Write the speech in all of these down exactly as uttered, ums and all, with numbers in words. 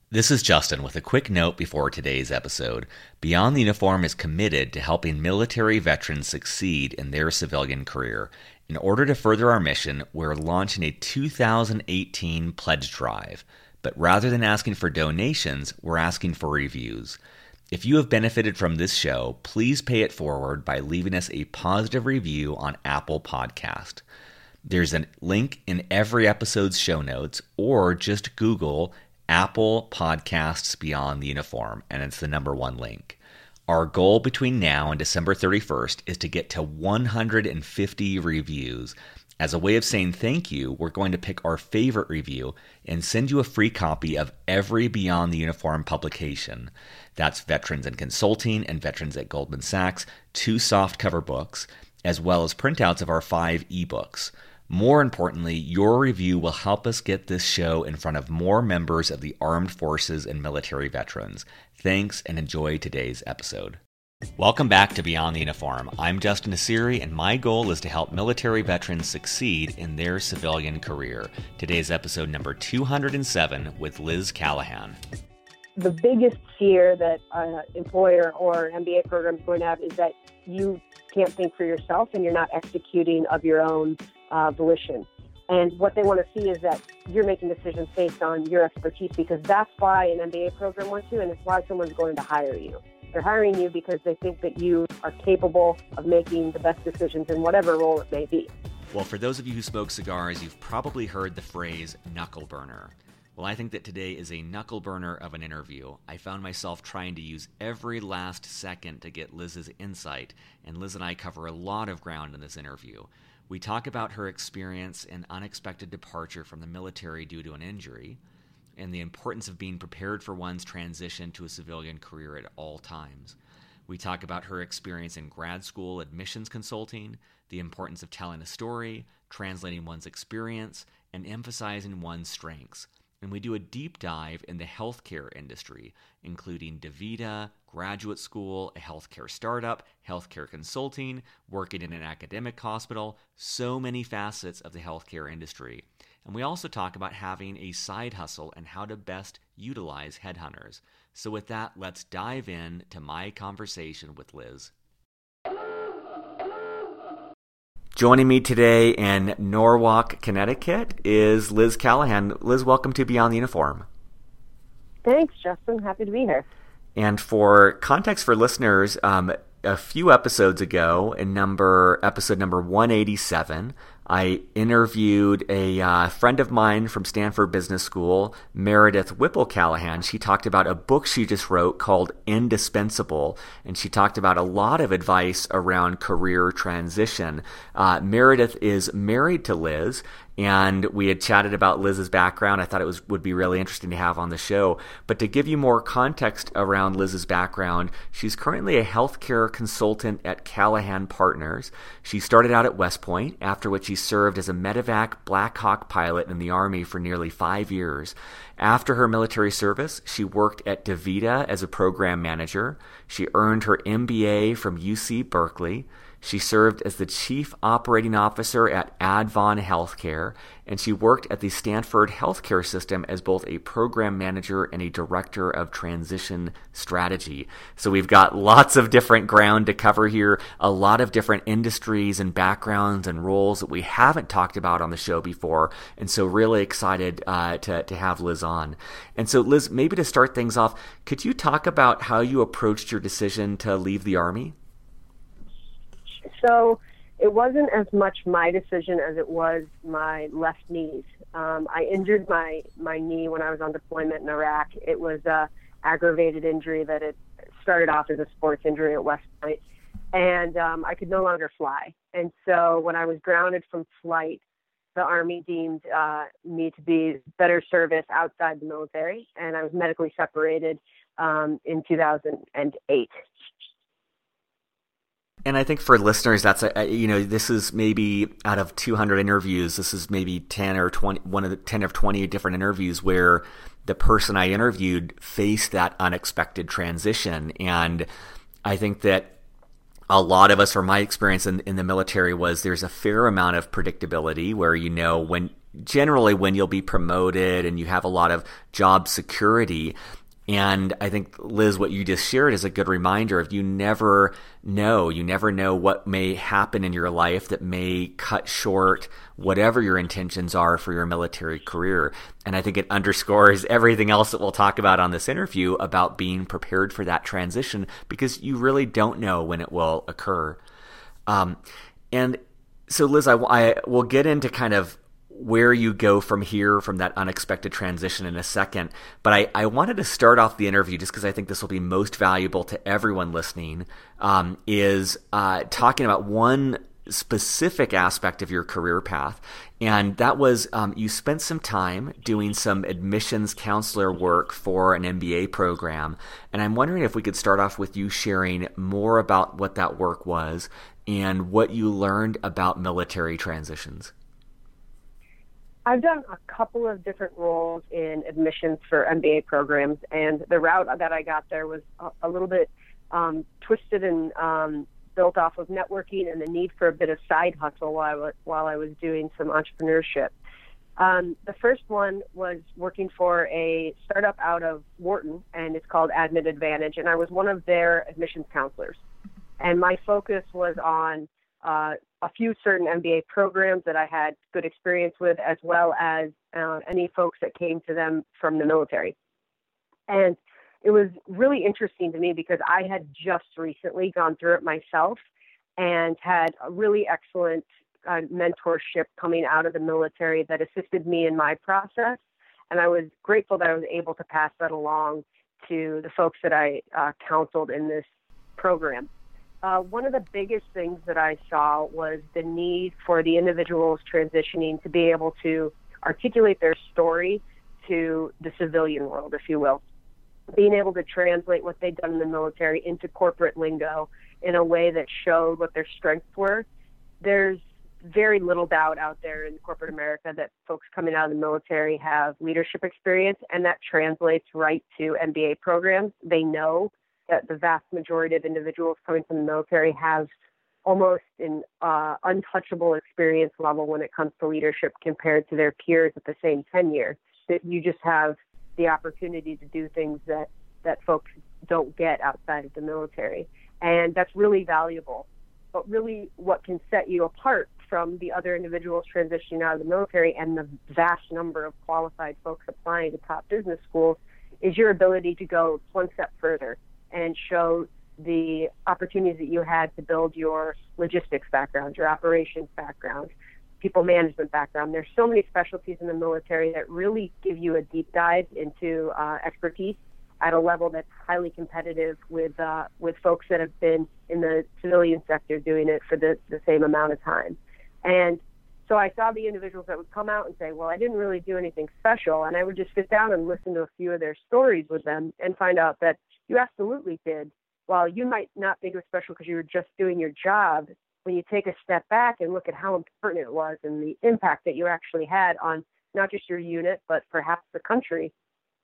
This is Justin with a quick note before today's episode. Beyond the Uniform is committed to helping military veterans succeed in their civilian career. In order to further our mission, we're launching a two thousand eighteen pledge drive. But rather than asking for donations, we're asking for reviews. If you have benefited from this show, please pay it forward by leaving us a positive review on Apple Podcast. There's a link in every episode's show notes, or just Google Apple Podcasts Beyond the Uniform, and it's the number one link. Our goal between now and December thirty-first is to get to one hundred fifty reviews. As a way of saying thank you, we're going to pick our favorite review and send you a free copy of every Beyond the Uniform publication. That's Veterans in Consulting and Veterans at Goldman Sachs, two softcover books, as well as printouts of our five ebooks. More importantly, your review will help us get this show in front of more members of the armed forces and military veterans. Thanks, and enjoy today's episode. Welcome back to Beyond the Uniform. I'm Justin Nassiri, and my goal is to help military veterans succeed in their civilian career. Today's episode number two hundred seven with Liz Callahan. The biggest fear that an employer or M B A program is going to have is that you can't think for yourself and you're not executing of your own uh, volition. And what they want to see is that you're making decisions based on your expertise, because that's why an M B A program wants you, and it's why someone's going to hire you. They're hiring you because they think that you are capable of making the best decisions in whatever role it may be. Well, for those of you who smoke cigars, you've probably heard the phrase knuckle burner. Well, I think that today is a knuckle burner of an interview. I found myself trying to use every last second to get Liz's insight, and Liz and I cover a lot of ground in this interview. We talk about her experience in unexpected departure from the military due to an injury, and the importance of being prepared for one's transition to a civilian career at all times. We talk about her experience in grad school admissions consulting, the importance of telling a story, translating one's experience, and emphasizing one's strengths. And we do a deep dive in the healthcare industry, including DaVita, graduate school, a healthcare startup, healthcare consulting, working in an academic hospital, so many facets of the healthcare industry. And we also talk about having a side hustle and how to best utilize headhunters. So with that, let's dive in to my conversation with Liz. Joining me today in Norwalk, Connecticut is Liz Callahan. Liz, welcome to Beyond the Uniform. Thanks, Justin. Happy to be here. And for context for listeners, um, a few episodes ago, in number episode number one eighty-seven, I interviewed a uh, friend of mine from Stanford Business School, Meredith Whipple Callahan. She talked about a book she just wrote called Indispensable, and she talked about a lot of advice around career transition. Uh, Meredith is married to Liz, and we had chatted about Liz's background. I thought it was would be really interesting to have on the show. But to give you more context around Liz's background, she's currently a healthcare consultant at Callahan Partners. She started out at West Point, after which she served as a medevac Black Hawk pilot in the Army for nearly five years. After her military service, she worked at DaVita as a program manager. She earned her M B A from U C Berkeley. She served as the Chief Operating Officer at Advon Healthcare, and she worked at the Stanford Healthcare System as both a program manager and a director of transition strategy. So we've got lots of different ground to cover here, a lot of different industries and backgrounds and roles that we haven't talked about on the show before, and so really excited uh, to, to have Liz on. And so Liz, maybe to start things off, could you talk about how you approached your decision to leave the Army? So it wasn't as much my decision as it was my left knees. Um, I injured my, my knee when I was on deployment in Iraq. It was a aggravated injury that it started off as a sports injury at West Point, and um, I could no longer fly. And so when I was grounded from flight, the Army deemed uh, me to be better service outside the military, and I was medically separated um, in two thousand eight. And I think for listeners, that's a, you know, this is maybe out of two hundred interviews, this is maybe ten or twenty, one of the ten or twenty different interviews where the person I interviewed faced that unexpected transition. And I think that a lot of us, from my experience in, in the military, was there's a fair amount of predictability where, you know, when generally when you'll be promoted and you have a lot of job security. And I think, Liz, what you just shared is a good reminder of you never know. You never know what may happen in your life that may cut short whatever your intentions are for your military career. And I think it underscores everything else that we'll talk about on this interview about being prepared for that transition, because you really don't know when it will occur. Um, and so, Liz, I, I will get into kind of where you go from here, from that unexpected transition in a second. But I, I wanted to start off the interview, just because I think this will be most valuable to everyone listening, um, is uh, talking about one specific aspect of your career path. And that was um, you spent some time doing some admissions counselor work for an M B A program. And I'm wondering if we could start off with you sharing more about what that work was and what you learned about military transitions. I've done a couple of different roles in admissions for M B A programs, and the route that I got there was a, a little bit um, twisted and um, built off of networking and the need for a bit of side hustle while I was, while I was doing some entrepreneurship. Um, the first one was working for a startup out of Wharton, and it's called Admit Advantage, and I was one of their admissions counselors. And my focus was on uh, a few certain M B A programs that I had good experience with, as well as uh, any folks that came to them from the military. And it was really interesting to me because I had just recently gone through it myself and had a really excellent uh, mentorship coming out of the military that assisted me in my process. And I was grateful that I was able to pass that along to the folks that I uh, counseled in this program. Uh, one of the biggest things that I saw was the need for the individuals transitioning to be able to articulate their story to the civilian world, if you will. Being able to translate what they'd done in the military into corporate lingo in a way that showed what their strengths were. There's very little doubt out there in corporate America that folks coming out of the military have leadership experience, and that translates right to M B A programs. They know that the vast majority of individuals coming from the military have almost an uh, untouchable experience level when it comes to leadership compared to their peers at the same tenure. That you just have the opportunity to do things that, that folks don't get outside of the military. And that's really valuable. But really what can set you apart from the other individuals transitioning out of the military and the vast number of qualified folks applying to top business schools is your ability to go one step further and show the opportunities that you had to build your logistics background, your operations background, people management background. There's so many specialties in the military that really give you a deep dive into uh, expertise at a level that's highly competitive with uh, with folks that have been in the civilian sector doing it for the, the same amount of time. And so I saw the individuals that would come out and say, well, I didn't really do anything special. And I would just sit down and listen to a few of their stories with them and find out that you absolutely did. While you might not think it was special because you were just doing your job, when you take a step back and look at how important it was and the impact that you actually had on not just your unit, but perhaps the country,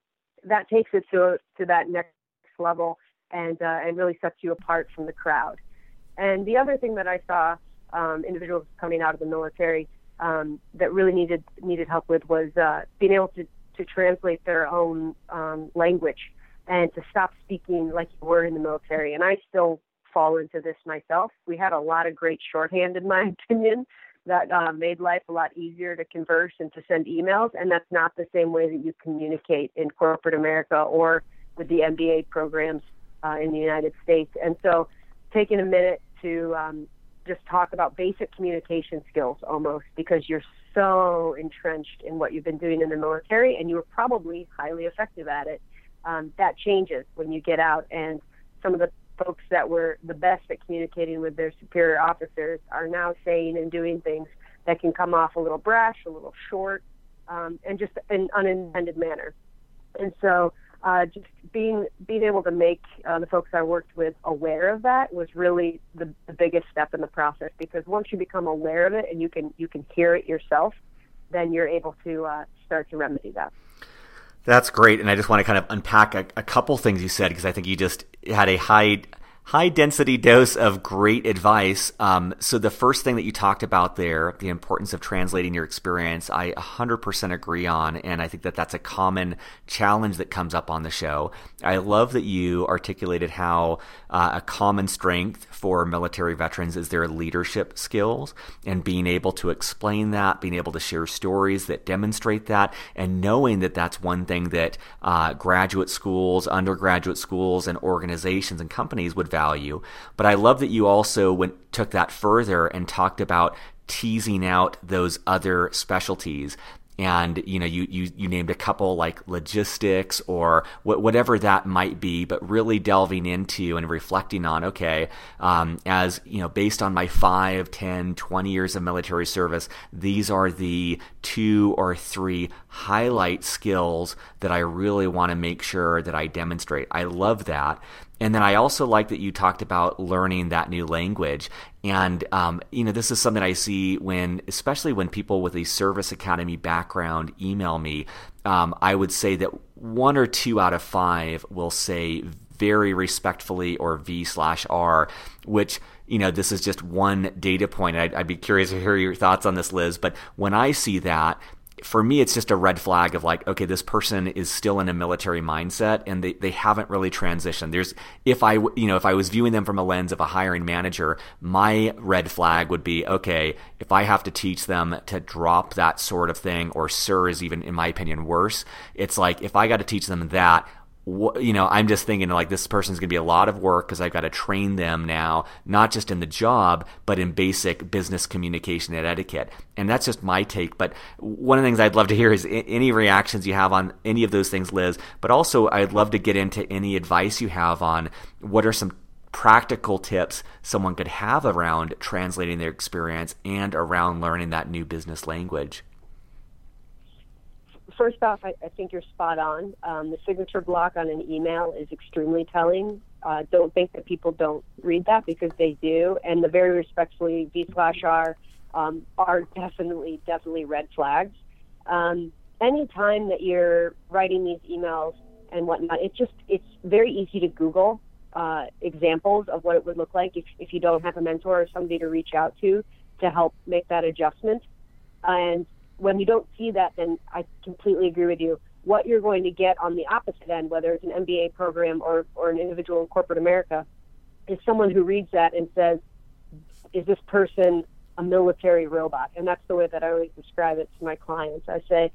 that takes it to to that next level and uh, and really sets you apart from the crowd. And the other thing that I saw um, individuals coming out of the military um, that really needed needed help with was uh, being able to, to translate their own um, language and to stop speaking like you were in the military. And I still fall into this myself. We had a lot of great shorthand, in my opinion, that uh, made life a lot easier to converse and to send emails. And that's not the same way that you communicate in corporate America or with the M B A programs uh, in the United States. And so taking a minute to um, just talk about basic communication skills almost, because you're so entrenched in what you've been doing in the military and you were probably highly effective at it. Um, that changes when you get out, and some of the folks that were the best at communicating with their superior officers are now saying and doing things that can come off a little brash, a little short, um, and just in unintended manner. And so uh, just being being able to make uh, the folks I worked with aware of that was really the, the biggest step in the process, because once you become aware of it and you can you can hear it yourself, then you're able to uh, start to remedy that. That's great. And I just want to kind of unpack a, a couple things you said, because I think you just had a high high density dose of great advice. Um, so the first thing that you talked about there, the importance of translating your experience, I one hundred percent agree on. And I think that that's a common challenge that comes up on the show. I love that you articulated how uh, a common strength for military veterans is their leadership skills and being able to explain that, being able to share stories that demonstrate that, and knowing that that's one thing that uh, graduate schools, undergraduate schools, and organizations and companies would value. But I love that you also went took that further and talked about teasing out those other specialties. And, you know, you, you, you named a couple like logistics or wh- whatever that might be, but really delving into and reflecting on, okay, um, as, you know, based on my five, ten, twenty years of military service, these are the two or three highlight skills that I really want to make sure that I demonstrate. I love that. And then I also like that you talked about learning that new language. And, um, you know, this is something I see when, especially when people with a service academy background email me, um, I would say that one or two out of five will say very respectfully or V slash R, which, you know, this is just one data point. I'd, I'd be curious to hear your thoughts on this, Liz. But when I see that, for me, it's just a red flag of like, okay, this person is still in a military mindset and they, they haven't really transitioned. There's, if I, you know, if I was viewing them from a lens of a hiring manager, my red flag would be, okay, if I have to teach them to drop that sort of thing, or sir is even, in my opinion, worse. It's like, if I got to teach them that, you know, I'm just thinking like this person's going to be a lot of work because I've got to train them now, not just in the job, but in basic business communication and etiquette. And that's just my take. But one of the things I'd love to hear is any reactions you have on any of those things, Liz. But also I'd love to get into any advice you have on what are some practical tips someone could have around translating their experience and around learning that new business language. First off, I, I think you're spot on. Um, the signature block on an email is extremely telling. Uh, don't think that people don't read that, because they do. And the very respectfully V slash R um, are definitely, definitely red flags. Um, anytime that you're writing these emails and whatnot, it's just, it's very easy to Google uh, examples of what it would look like if, if you don't have a mentor or somebody to reach out to to help make that adjustment. And when you don't see that, then I completely agree with you. What you're going to get on the opposite end, whether it's an M B A program or, or an individual in corporate America, is someone who reads that and says, is this person a military robot? And that's the way that I always describe it to my clients. I say,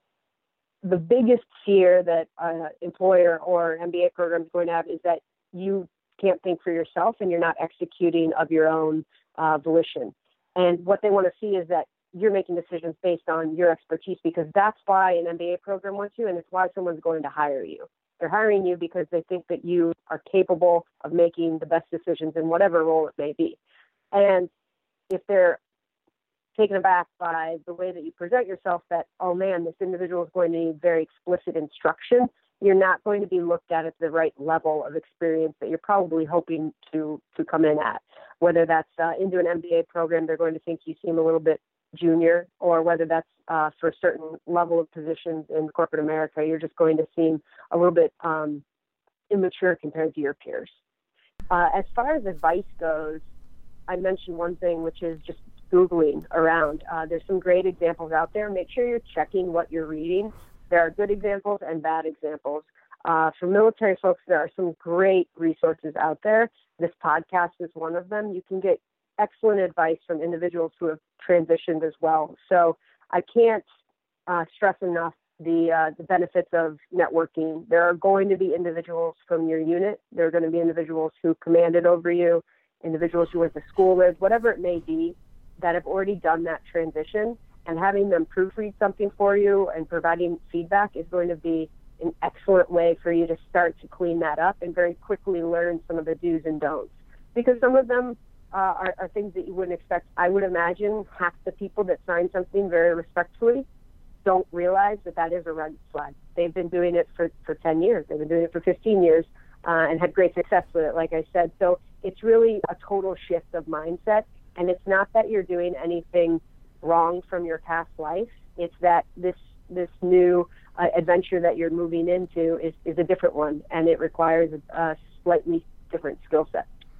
the biggest fear that an employer or M B A program is going to have is that you can't think for yourself and you're not executing of your own uh, volition. And what they want to see is that you're making decisions based on your expertise, because that's why an M B A program wants you, and it's why someone's going to hire you. They're hiring you because they think that you are capable of making the best decisions in whatever role it may be. And if they're taken aback by the way that you present yourself, that, oh man, this individual is going to need very explicit instruction, you're not going to be looked at at the right level of experience that you're probably hoping to, to come in at. Whether that's uh, into an M B A program, they're going to think you seem a little bit junior, or whether that's uh, for a certain level of positions in corporate America, you're just going to seem a little bit um, immature compared to your peers. Uh, as far as advice goes, I mentioned one thing, which is just Googling around. Uh, there's some great examples out there. Make sure you're checking what you're reading. There are good examples and bad examples. Uh, for military folks, there are some great resources out there. This podcast is one of them. You can get excellent advice from individuals who have transitioned as well. So I can't uh, stress enough the uh, the benefits of networking. There are going to be individuals from your unit. There are going to be individuals who commanded over you, individuals you went to school with, whatever it may be, that have already done that transition. And having them proofread something for you and providing feedback is going to be an excellent way for you to start to clean that up and very quickly learn some of the do's and don'ts. Because some of them Uh, are, are things that you wouldn't expect. I would imagine half the people that sign something very respectfully don't realize that that is a red flag. They've been doing it for, for ten years. They've been doing it for fifteen years uh, and had great success with it, like I said. So it's really a total shift of mindset. And it's not that you're doing anything wrong from your past life. It's that this this new uh, adventure that you're moving into is, is a different one, and it requires a, a slightly different skill set.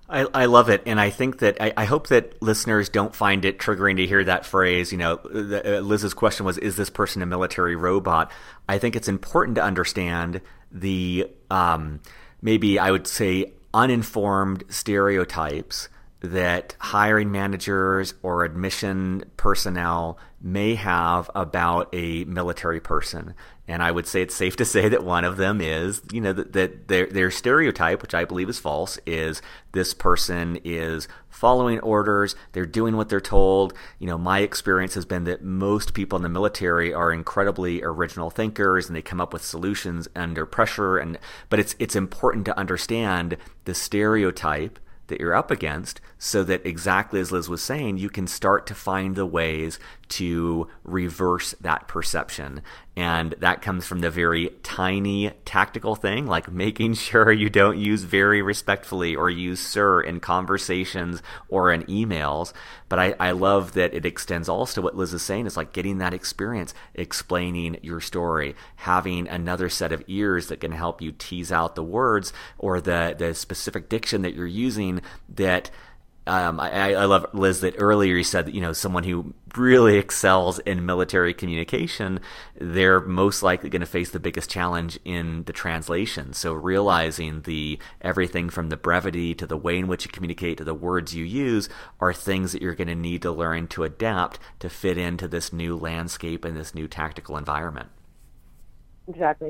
I, I love it, and I think that I, I hope that listeners don't find it triggering to hear that phrase. You know, the, uh, Liz's question was, "Is this person a military robot?" I think it's important to understand the um, maybe I would say uninformed stereotypes that hiring managers or admission personnel may have about a military person. And I would say it's safe to say that one of them is, you know, that, that their, their stereotype, which I believe is false, is this person is following orders, they're doing what they're told. You know, my experience has been that most people in the military are incredibly original thinkers and they come up with solutions under pressure. And but it's it's important to understand the stereotype that you're up against so that, exactly as Liz was saying, you can start to find the ways to reverse that perception. And that comes from the very tiny tactical thing, like making sure you don't use very respectfully or use sir in conversations or in emails. But I, I love that it extends also to what Liz is saying. It's like getting that experience, explaining your story, having another set of ears that can help you tease out the words or the, the specific diction that you're using that Um, I, I love, Liz, that earlier you said that, you know, someone who really excels in military communication, they're most likely going to face the biggest challenge in the translation. So realizing the everything from the brevity to the way in which you communicate to the words you use are things that you're going to need to learn to adapt to fit into this new landscape and this new tactical environment. Exactly.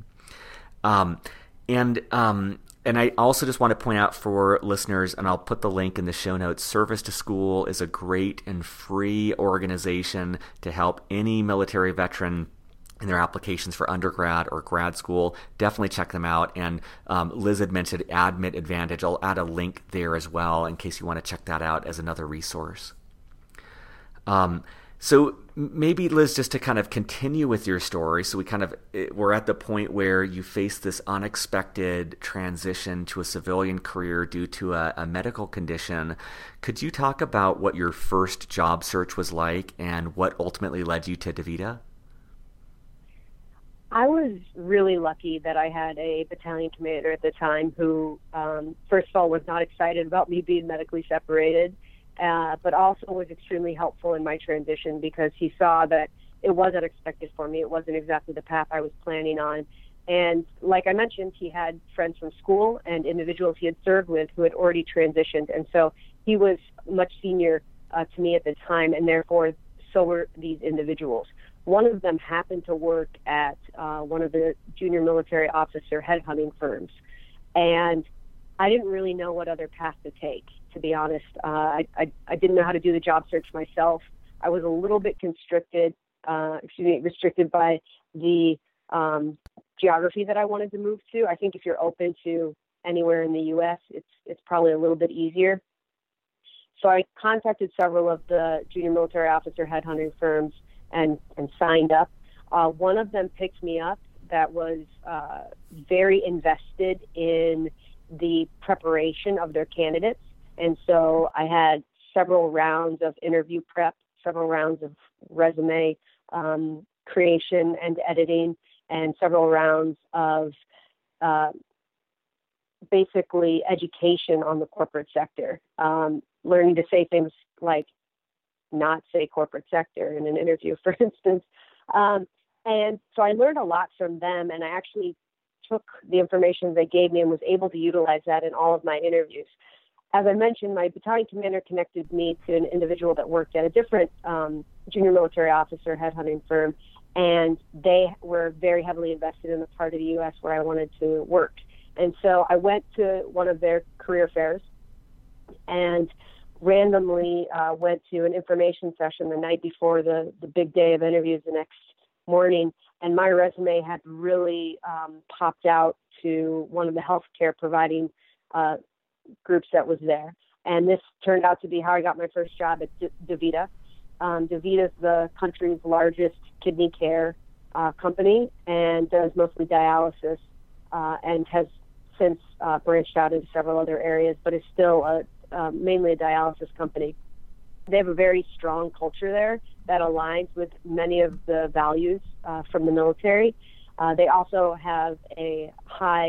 Um, and um, And I also just want to point out for listeners, and I'll put the link in the show notes, Service to School is a great and free organization to help any military veteran in their applications for undergrad or grad school. Definitely check them out. And um, Liz had mentioned Admit Advantage. I'll add a link there as well in case you want to check that out as another resource. Um, So maybe, Liz, just to kind of continue with your story, so we kind of, we're at the point where you face this unexpected transition to a civilian career due to a, a medical condition. Could you talk about what your first job search was like and what ultimately led you to DaVita? I was really lucky that I had a battalion commander at the time who, um, first of all, was not excited about me being medically separated. Uh, but also was extremely helpful in my transition because he saw that it was unexpected for me. It wasn't exactly the path I was planning on. And like I mentioned, he had friends from school and individuals he had served with who had already transitioned. And so he was much senior uh, to me at the time, and therefore so were these individuals. One of them happened to work at uh, one of the junior military officer headhunting firms. And I didn't really know what other path to take. To be honest, uh, I, I I didn't know how to do the job search myself. I was a little bit constricted, uh, excuse me, restricted by the um, geography that I wanted to move to. I think if you're open to anywhere in the U S, it's it's probably a little bit easier. So I contacted several of the junior military officer headhunting firms and and signed up. Uh, one of them picked me up that was uh, very invested in the preparation of their candidates. And so I had several rounds of interview prep, several rounds of resume um, creation and editing, and several rounds of uh, basically education on the corporate sector, um, learning to say things like not say corporate sector in an interview, for instance. Um, and so I learned a lot from them, and I actually took the information they gave me and was able to utilize that in all of my interviews. As I mentioned, my battalion commander connected me to an individual that worked at a different um, junior military officer headhunting firm, and they were very heavily invested in the part of the U S where I wanted to work. And so I went to one of their career fairs and randomly uh, went to an information session the night before the, the big day of interviews the next morning, and my resume had really um, popped out to one of the healthcare providing uh, groups that was there. And this turned out to be how I got my first job at D- DaVita. Um, DaVita is the country's largest kidney care uh, company and does mostly dialysis uh, and has since uh, branched out into several other areas, but is still a, uh, mainly a dialysis company. They have a very strong culture there that aligns with many of the values uh, from the military. Uh, they also have a high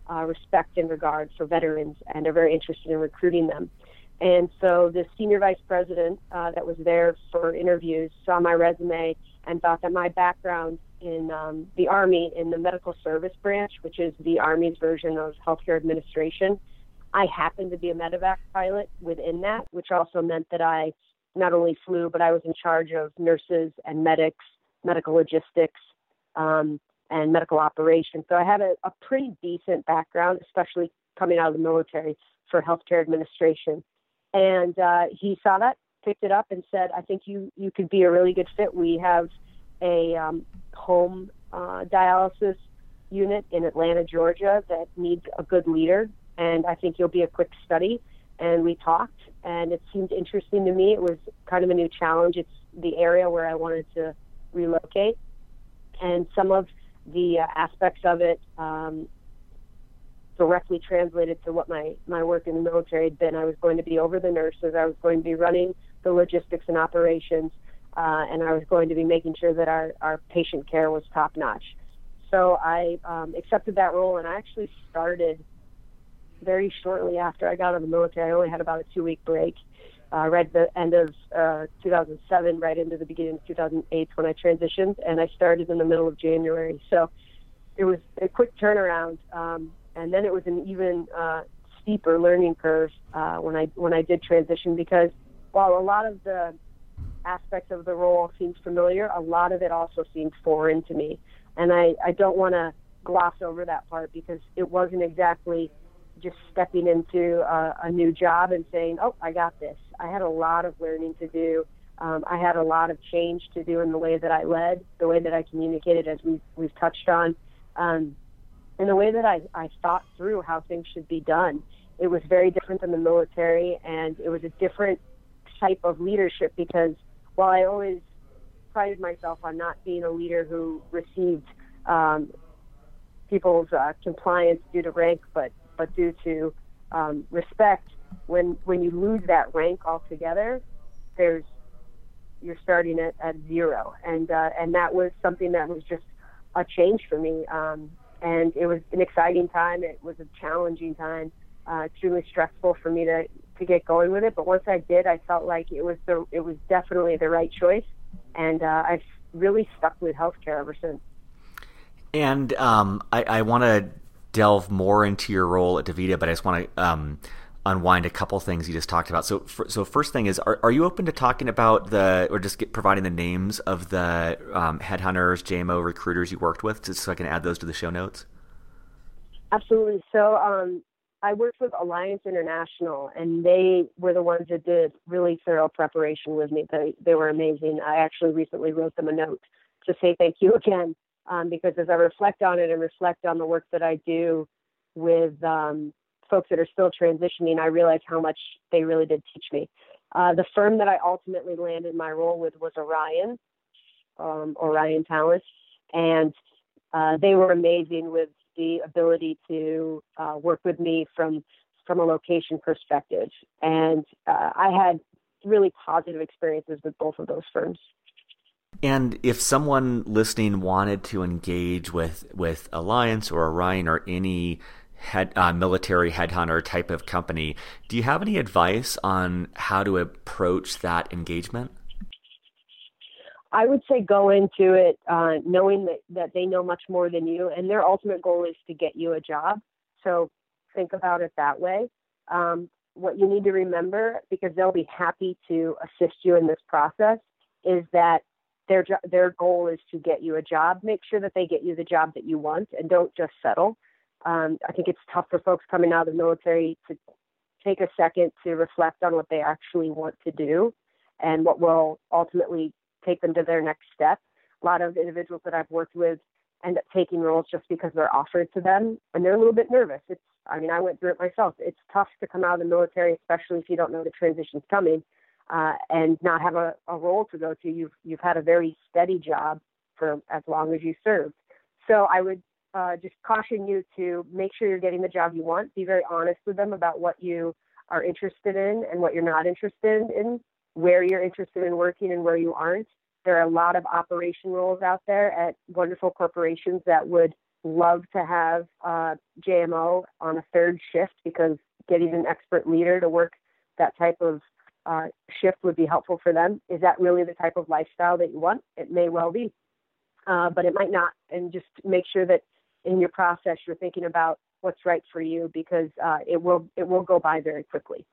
uh, respect and regard for veterans and are very interested in recruiting them. And so the senior vice president uh, that was there for interviews saw my resume and thought that my background in um, the Army, in the medical service branch, which is the Army's version of healthcare administration, I happened to be a medevac pilot within that, which also meant that I not only flew, but I was in charge of nurses and medics, medical logistics, um, and medical operations. So I had a, a pretty decent background, especially coming out of the military, for healthcare administration. And uh, he saw that, picked it up, and said, I think you, you could be a really good fit. We have a um, home uh, dialysis unit in Atlanta, Georgia that needs a good leader, and I think you'll be a quick study. And we talked, and it seemed interesting to me. It was kind of a new challenge. It's the area where I wanted to relocate, and some of the uh, aspects of it um, directly translated to what my, my work in the military had been. I was going to be over the nurses. I was going to be running the logistics and operations, uh, and I was going to be making sure that our, our patient care was top-notch. So I um, accepted that role, and I actually started very shortly after I got out of the military. I only had about a two-week break, uh, right at the end of uh, two thousand seven, right into the beginning of two thousand eight when I transitioned, and I started in the middle of January. So it was a quick turnaround, um, and then it was an even uh, steeper learning curve uh, when I when I did transition, because while a lot of the aspects of the role seemed familiar, a lot of it also seemed foreign to me. And I, I don't want to gloss over that part, because it wasn't exactly just stepping into a, a new job and saying, oh, I got this. I had a lot of learning to do. Um, I had a lot of change to do in the way that I led, the way that I communicated, as we've, we've touched on, um, and the way that I, I thought through how things should be done. It was very different than the military, and it was a different type of leadership, because while I always prided myself on not being a leader who received um, people's uh, compliance due to rank, but but due to um, respect, when when you lose that rank altogether, there's you're starting at, at zero, and uh, and that was something that was just a change for me, um, and it was an exciting time. It was a challenging time, uh, extremely stressful for me to, to get going with it. But once I did, I felt like it was the it was definitely the right choice, and uh, I've really stuck with healthcare ever since. And um, I, I want to delve more into your role at DaVita, but I just want to um, unwind a couple things you just talked about. So, for, so first thing is, are, are you open to talking about the, or just get, providing the names of the um, headhunters, J M O recruiters you worked with, just so I can add those to the show notes? Absolutely. So um, I worked with Alliance International, and they were the ones that did really thorough preparation with me. They, they were amazing. I actually recently wrote them a note to say thank you again. Um, because as I reflect on it and reflect on the work that I do with um, folks that are still transitioning, I realize how much they really did teach me. Uh, the firm that I ultimately landed my role with was Orion, um, Orion Talent, and uh, they were amazing with the ability to uh, work with me from from a location perspective. And uh, I had really positive experiences with both of those firms. And if someone listening wanted to engage with, with Alliance or Orion or any head, uh, military headhunter type of company, do you have any advice on how to approach that engagement? I would say go into it uh, knowing that, that they know much more than you, and their ultimate goal is to get you a job. So think about it that way. Um, what you need to remember, because they'll be happy to assist you in this process, is that Their their goal is to get you a job. Make sure that they get you the job that you want, and don't just settle. Um, I think it's tough for folks coming out of the military to take a second to reflect on what they actually want to do and what will ultimately take them to their next step. A lot of individuals that I've worked with end up taking roles just because they're offered to them, and they're a little bit nervous. It's, I mean, I went through it myself. It's tough to come out of the military, especially if you don't know the transition's coming. Uh, and not have a, a role to go to. You've you've had a very steady job for as long as you served. So I would uh, just caution you to make sure you're getting the job you want. Be very honest with them about what you are interested in and what you're not interested in, where you're interested in working and where you aren't. There are a lot of operation roles out there at wonderful corporations that would love to have uh, J M O on a third shift because getting an expert leader to work that type of uh, shift would be helpful for them. Is that really the type of lifestyle that you want? It may well be, uh, but it might not. And just make sure that in your process you're thinking about what's right for you, because uh, it will it will go by very quickly.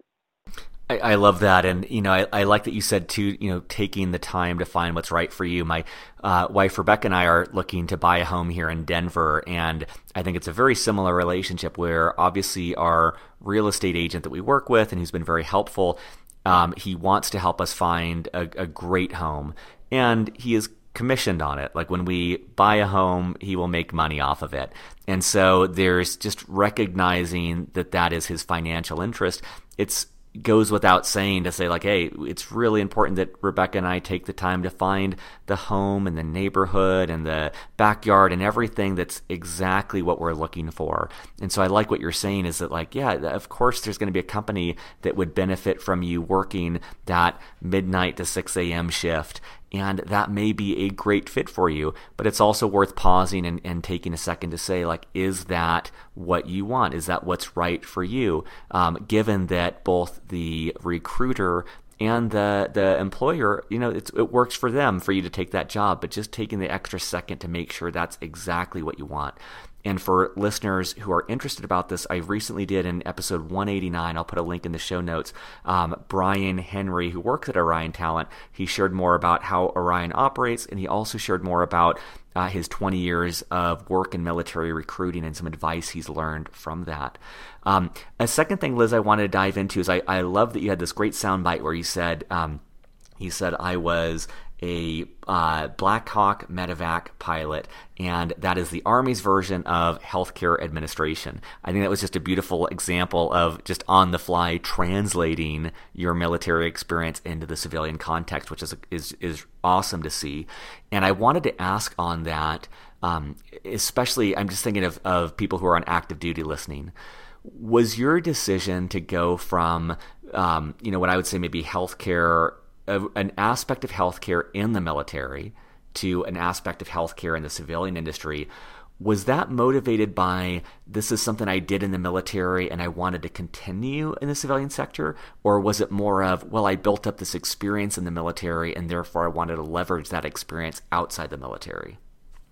I, I love that, and you know, I, I like that you said too. You know, taking the time to find what's right for you. My uh, wife Rebecca and I are looking to buy a home here in Denver, and I think it's a very similar relationship where obviously our real estate agent that we work with and who's been very helpful, um, he wants to help us find a, a great home, and he is commissioned on it. Like when we buy a home, he will make money off of it. And so there's just recognizing that that is his financial interest. It's goes without saying to say like, hey, it's really important that Rebecca and I take the time to find the home and the neighborhood and the backyard and everything that's exactly what we're looking for. And so I like what you're saying is that like, yeah, of course there's going to be a company that would benefit from you working that midnight to six a.m. shift. And that may be a great fit for you, but it's also worth pausing and, and taking a second to say, like, is that what you want? Is that what's right for you? Um, given that both the recruiter and the the employer, you know, it's, it works for them for you to take that job, but just taking the extra second to make sure that's exactly what you want. And for listeners who are interested about this, I recently did in episode one eighty-nine, I'll put a link in the show notes, um, Brian Henry, who works at Orion Talent, he shared more about how Orion operates, and he also shared more about uh, his twenty years of work in military recruiting and some advice he's learned from that. Um, a second thing, Liz, I wanted to dive into is I, I love that you had this great soundbite where you said, um, he said, I was a uh, Black Hawk medevac pilot, and that is the Army's version of healthcare administration. I think that was just a beautiful example of just on the fly translating your military experience into the civilian context, which is is is awesome to see. And I wanted to ask on that, um, especially I'm just thinking of, of people who are on active duty listening. Was your decision to go from, um, you know, what I would say maybe healthcare, an aspect of healthcare in the military to an aspect of healthcare in the civilian industry, was that motivated by this is something I did in the military and I wanted to continue in the civilian sector? Or was it more of, well, I built up this experience in the military and therefore I wanted to leverage that experience outside the military?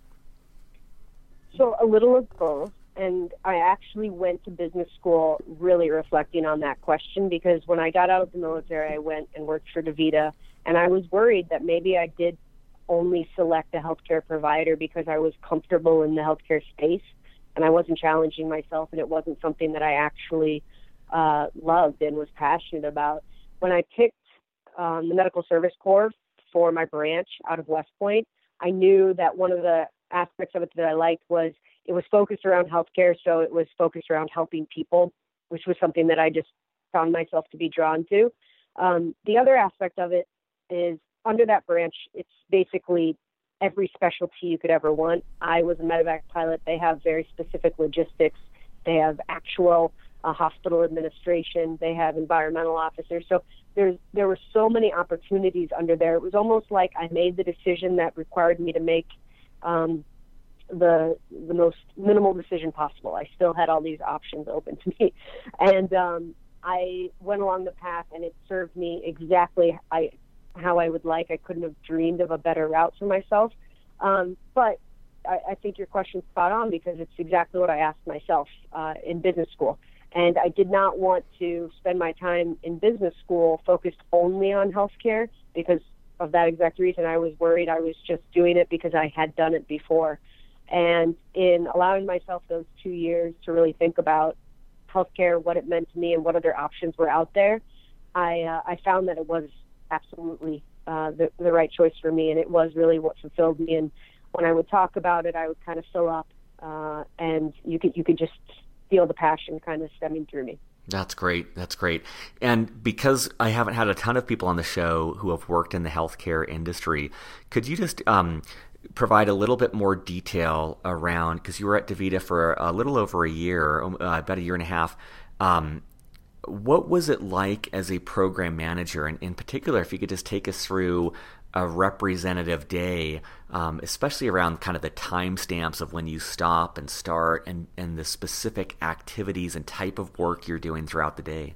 So a little of both. And I actually went to business school really reflecting on that question, because when I got out of the military, I went and worked for DaVita, and I was worried that maybe I did only select a healthcare provider because I was comfortable in the healthcare space and I wasn't challenging myself, and it wasn't something that I actually uh, loved and was passionate about. When I picked um, the Medical Service Corps for my branch out of West Point, I knew that one of the aspects of it that I liked was it was focused around healthcare, so it was focused around helping people, which was something that I just found myself to be drawn to. Um, the other aspect of it is under that branch, it's basically every specialty you could ever want. I was a medevac pilot. They have very specific logistics. They have actual uh, hospital administration. They have environmental officers. So there's there were so many opportunities under there. It was almost like I made the decision that required me to make um, the the most minimal decision possible. I still had all these options open to me, and um, I went along the path, and it served me exactly I, how I would like. I couldn't have dreamed of a better route for myself. Um, but I, I think your question's spot on, because it's exactly what I asked myself uh, in business school. And I did not want to spend my time in business school focused only on healthcare, because of that exact reason. I was worried I was just doing it because I had done it before. And in allowing myself those two years to really think about healthcare, what it meant to me, and what other options were out there, I uh, I found that it was absolutely uh, the, the right choice for me, and it was really what fulfilled me. And when I would talk about it, I would kind of fill up, uh, and you could you could just feel the passion kind of stemming through me. That's great. That's great. And because I haven't had a ton of people on the show who have worked in the healthcare industry, could you just um, provide a little bit more detail around, because you were at DaVita for a little over a year, uh, about a year and a half. Um, what was it like as a program manager? And in particular, if you could just take us through a representative day, um, especially around kind of the timestamps of when you stop and start and, and the specific activities and type of work you're doing throughout the day?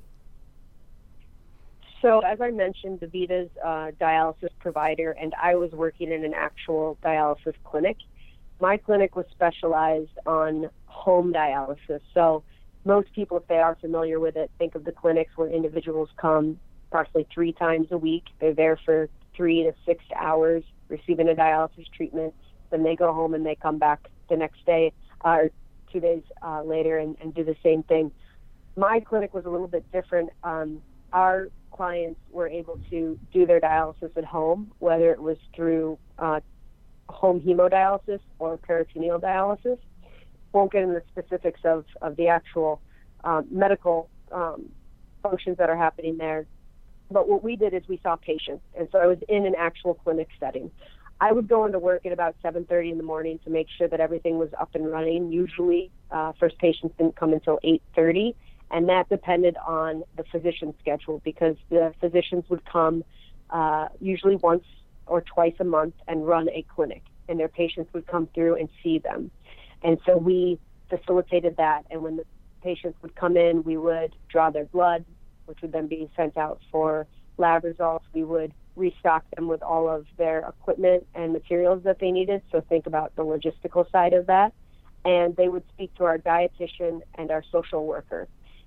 So as I mentioned, DaVita's uh, dialysis provider, and I was working in an actual dialysis clinic. My clinic was specialized on home dialysis. So most people, if they are familiar with it, think of the clinics where individuals come approximately three times a week. They're there for three to six hours receiving a dialysis treatment. Then they go home and they come back the next day uh, or two days uh, later and, and do the same thing. My clinic was a little bit different. Um, our clients were able to do their dialysis at home, whether it was through uh, home hemodialysis or peritoneal dialysis. Won't get into the specifics of, of the actual um, medical um, functions that are happening there. But what we did is we saw patients. And so I was in an actual clinic setting. I would go into work at about seven thirty in the morning to make sure that everything was up and running. Usually, uh, first patients didn't come until eight thirty. And that depended on the physician's schedule because the physicians would come uh, usually once or twice a month and run a clinic. And their patients would come through and see them. And so we facilitated that. And when the patients would come in, we would draw their blood, which would then be sent out for lab results. We would restock them with all of their equipment and materials that they needed. So think about the logistical side of that. And they would speak to our dietitian and our social worker.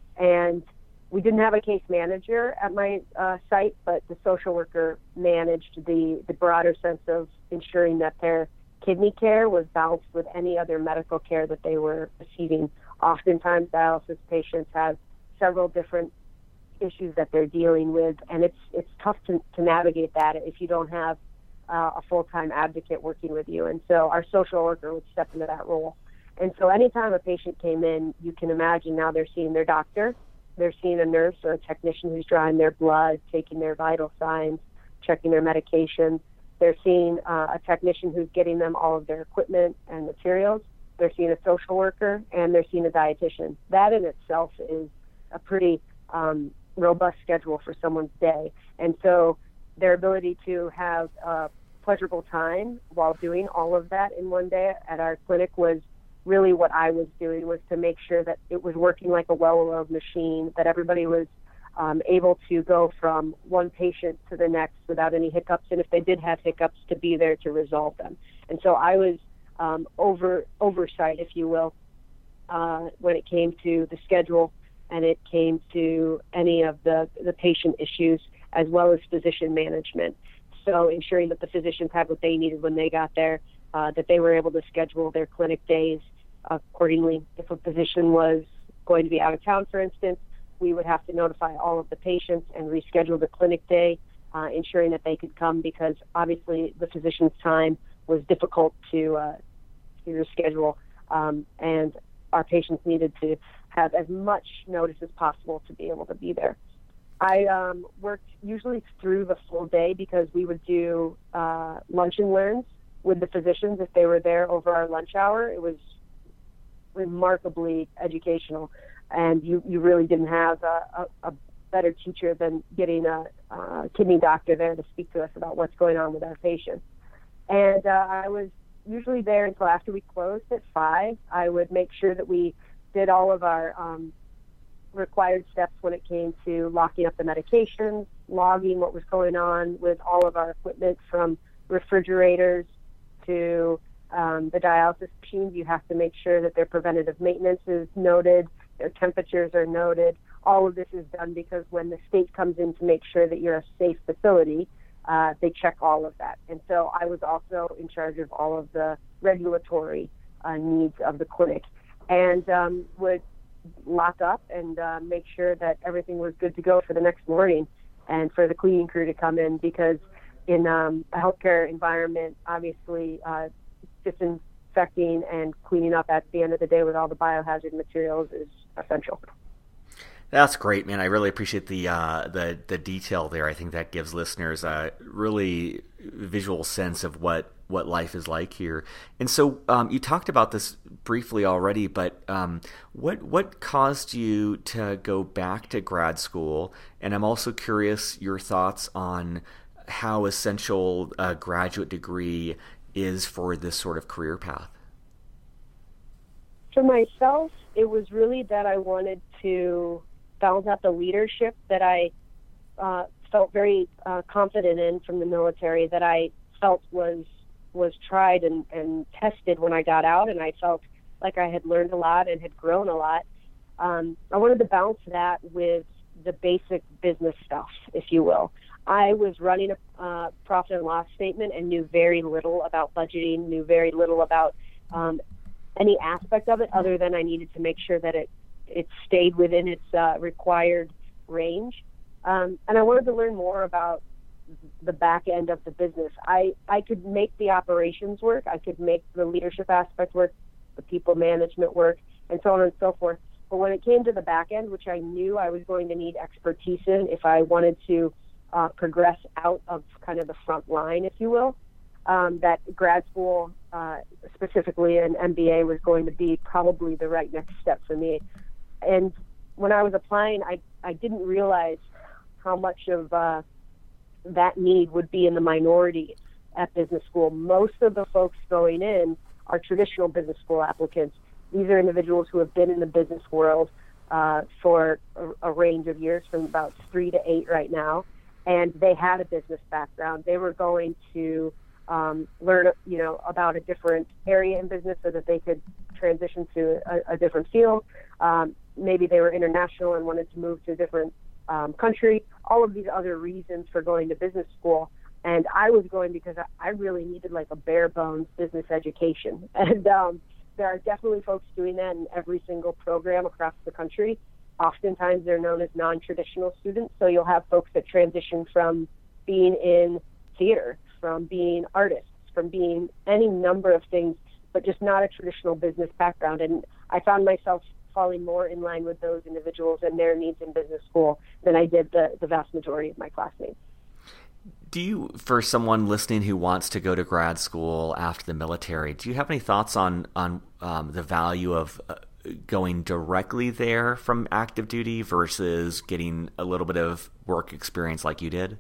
And we didn't have a case manager at my uh, site, but the social worker managed the, the broader sense of ensuring that their kidney care was balanced with any other medical care that they were receiving. Oftentimes, dialysis patients have several different issues that they're dealing with, and it's it's tough to, to navigate that if you don't have uh, a full-time advocate working with you. And so our social worker would step into that role. And so anytime a patient came in, you can imagine now they're seeing their doctor, they're seeing a nurse or a technician who's drawing their blood, taking their vital signs, checking their medication. They're seeing uh, a technician who's getting them all of their equipment and materials. They're seeing a social worker, and they're seeing a dietitian. That in itself is a pretty um, robust schedule for someone's day. And so their ability to have a pleasurable time while doing all of that in one day at our clinic was really what I was doing, was to make sure that it was working like a well-oiled machine, that everybody was Um, able to go from one patient to the next without any hiccups, and if they did have hiccups, to be there to resolve them. And so I was um, over oversight, if you will, uh, when it came to the schedule and it came to any of the, the patient issues, as well as physician management. So ensuring that the physicians had what they needed when they got there, uh, that they were able to schedule their clinic days accordingly. If a physician was going to be out of town, for instance, we would have to notify all of the patients and reschedule the clinic day, uh, ensuring that they could come, because obviously the physician's time was difficult to, uh, to reschedule, um, and our patients needed to have as much notice as possible to be able to be there. I um, worked usually through the full day because we would do uh, lunch and learns with the physicians if they were there over our lunch hour. It was remarkably educational. And you, you really didn't have a, a, a better teacher than getting a, a kidney doctor there to speak to us about what's going on with our patients. And uh, I was usually there until after we closed at five. I would make sure that we did all of our um, required steps when it came to locking up the medications, logging what was going on with all of our equipment, from refrigerators to um, the dialysis machines. You have to make sure that their preventative maintenance is noted, their temperatures are noted. All of this is done because when the state comes in to make sure that you're a safe facility, uh, they check all of that. And so I was also in charge of all of the regulatory uh, needs of the clinic, and um, would lock up and uh, make sure that everything was good to go for the next morning and for the cleaning crew to come in, because in um, a healthcare environment, obviously uh, disinfecting and cleaning up at the end of the day with all the biohazard materials is essential. That's great, man. I really appreciate the uh, the the detail there. I think that gives listeners a really visual sense of what, what life is like here. And so um, you talked about this briefly already, but um, what what caused you to go back to grad school? And I'm also curious your thoughts on how essential a graduate degree is for this sort of career path? For myself, it was really that I wanted to balance out the leadership that I uh, felt very uh, confident in from the military, that I felt was was tried and, and tested when I got out, and I felt like I had learned a lot and had grown a lot. Um, I wanted to balance that with the basic business stuff, if you will. I was running a uh, profit and loss statement and knew very little about budgeting, knew very little about um, any aspect of it other than I needed to make sure that it, it stayed within its uh, required range. Um, and I wanted to learn more about the back end of the business. I, I could make the operations work. I could make the leadership aspect work, the people management work, and so on and so forth. But when it came to the back end, which I knew I was going to need expertise in if I wanted to uh, progress out of kind of the front line, if you will, um, that grad school, uh, specifically an M B A, was going to be probably the right next step for me. And when I was applying, I, I didn't realize how much of uh, that need would be in the minority at business school. Most of the folks going in are traditional business school applicants. These are individuals who have been in the business world uh, for a, a range of years, from about three to eight right now, and they had a business background. They were going to um, learn, you know, about a different area in business so that they could transition to a, a different field. Um, maybe they were international and wanted to move to a different um, country. All of these other reasons for going to business school. And I was going because I, I really needed like a bare bones business education. And um, there are definitely folks doing that in every single program across the country. Oftentimes they're known as non-traditional students. So you'll have folks that transition from being in theater, from being artists, from being any number of things, but just not a traditional business background. And I found myself falling more in line with those individuals and their needs in business school than I did the, the vast majority of my classmates. Do you, for someone listening who wants to go to grad school after the military, do you have any thoughts on on um, the value of uh, going directly there from active duty versus getting a little bit of work experience like you did?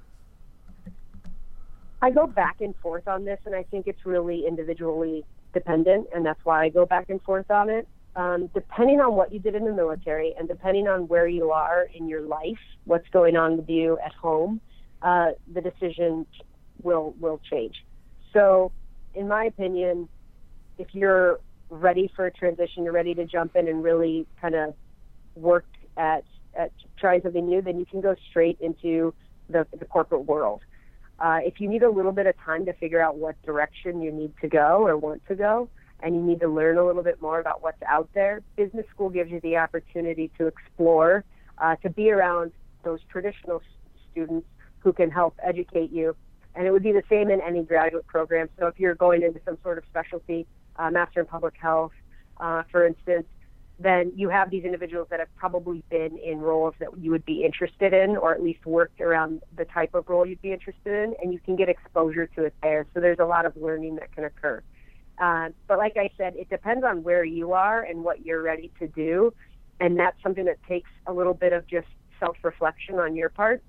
I go back and forth on this, and I think it's really individually dependent, and that's why I go back and forth on it. Um, depending on what you did in the military and depending on where you are in your life, what's going on with you at home, uh, the decision will will change. So, in my opinion, if you're ready for a transition, you're ready to jump in and really kind of work at, at trying something new, then you can go straight into the, the corporate world. Uh, if you need a little bit of time to figure out what direction you need to go or want to go, and you need to learn a little bit more about what's out there, business school gives you the opportunity to explore, uh, to be around those traditional s- students who can help educate you. And it would be the same in any graduate program. So if you're going into some sort of specialty, uh, Master in Public Health, uh, for instance, then you have these individuals that have probably been in roles that you would be interested in, or at least worked around the type of role you'd be interested in, and you can get exposure to it there. So there's a lot of learning that can occur. Uh, but like I said, it depends on where you are and what you're ready to do. And that's something that takes a little bit of just self-reflection on your part.